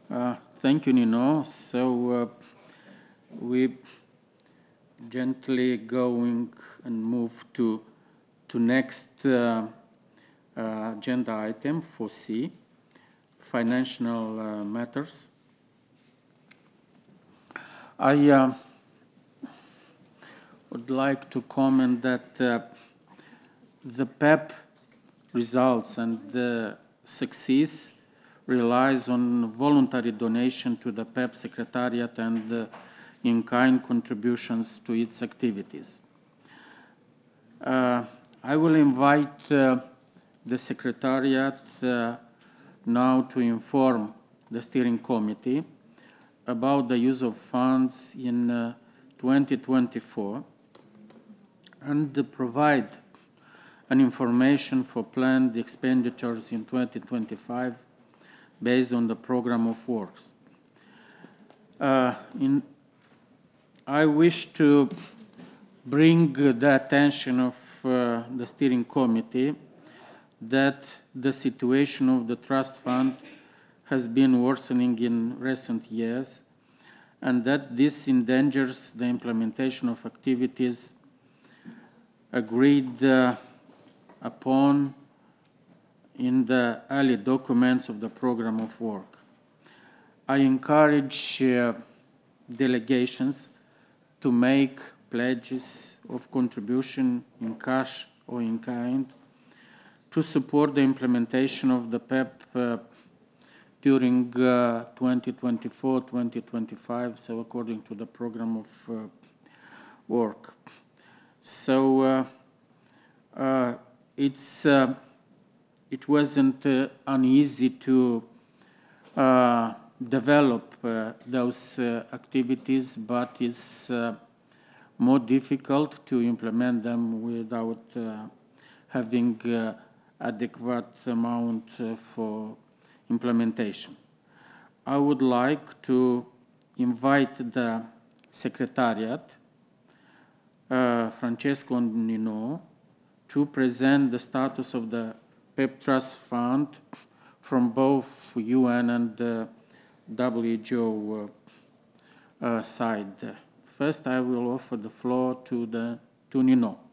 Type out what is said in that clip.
Thank you, Nino. So we gently going and move to next agenda item 4C, financial matters. I would like to comment that the PEP results and the success relies on voluntary donation to the PEP Secretariat and in-kind contributions to its activities. I will invite the Secretariat now to inform the Steering Committee about the use of funds in 2024 and provide an information for planned expenditures in 2025 based on the program of works. I wish to bring the attention of the Steering Committee that the situation of the Trust Fund has been worsening in recent years and that this endangers the implementation of activities agreed upon in the early documents of the program of work. I encourage delegations to make pledges of contribution in cash or in kind to support the implementation of the PEP during 2024-2025, so according to the program of work. So it wasn't uneasy to develop those activities, but it's more difficult to implement them without having adequate amount for implementation. I would like to invite the Secretariat, Francesco Nino, to present the status of the PEP Trust Fund from both UN and WHO side. First, I will offer the floor to Nino.